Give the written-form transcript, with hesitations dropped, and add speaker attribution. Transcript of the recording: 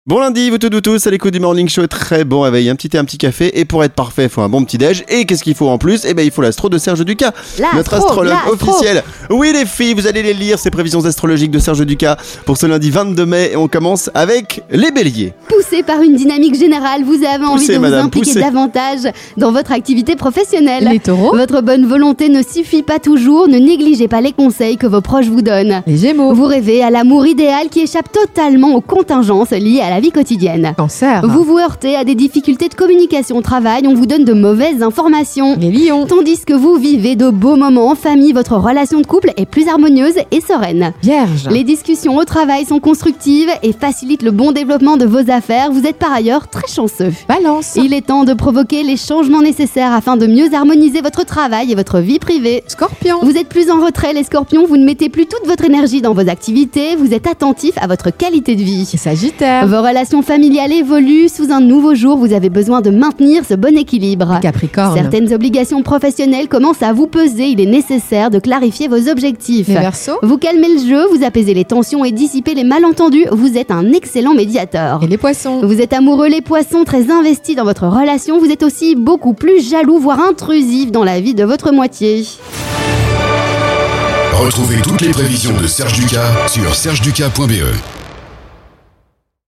Speaker 1: Bon lundi, vous tous à l'écoute du Morning Show, très bon réveil, un petit thé, un petit café, et pour être parfait, il faut un bon petit déj, et qu'est-ce qu'il faut en plus ? Eh ben il faut l'astro de Serge Ducas, notre astrologue officiel. Oui les filles, vous allez les lire, ces prévisions astrologiques de Serge Ducas pour ce lundi 22 mai, et on commence avec les béliers.
Speaker 2: Poussé par une dynamique générale, vous avez envie de vous impliquer davantage dans votre activité professionnelle.
Speaker 3: Les taureaux.
Speaker 2: Votre bonne volonté ne suffit pas toujours, ne négligez pas les conseils que vos proches vous donnent.
Speaker 3: Les gémeaux.
Speaker 2: Vous rêvez à l'amour idéal qui échappe totalement aux contingences liées à la vie quotidienne.
Speaker 3: Cancer.
Speaker 2: Vous vous heurtez à des difficultés de communication au travail, on vous donne de mauvaises informations.
Speaker 3: Les lions.
Speaker 2: Tandis que vous vivez de beaux moments en famille, votre relation de couple est plus harmonieuse et sereine.
Speaker 3: Vierge.
Speaker 2: Les discussions au travail sont constructives et facilitent le bon développement de vos affaires. Vous êtes par ailleurs très chanceux.
Speaker 3: Balance.
Speaker 2: Il est temps de provoquer les changements nécessaires afin de mieux harmoniser votre travail et votre vie privée.
Speaker 3: Scorpion.
Speaker 2: Vous êtes plus en retrait les scorpions, vous ne mettez plus toute votre énergie dans vos activités, vous êtes attentif à votre qualité de vie.
Speaker 3: Sagittaire.
Speaker 2: Vos relations familiales évoluent, sous un nouveau jour, vous avez besoin de maintenir ce bon équilibre.
Speaker 3: Capricorne.
Speaker 2: Certaines obligations professionnelles commencent à vous peser, il est nécessaire de clarifier vos objectifs.
Speaker 3: Les Verseaux.
Speaker 2: Vous calmez le jeu, vous apaisez les tensions et dissipez les malentendus, vous êtes un excellent médiateur.
Speaker 3: Et les Poissons.
Speaker 2: Vous êtes amoureux les poissons, très investis dans votre relation, vous êtes aussi beaucoup plus jaloux, voire intrusif dans la vie de votre moitié.
Speaker 4: Retrouvez toutes les prévisions de Serge Ducas sur sergeducas.be.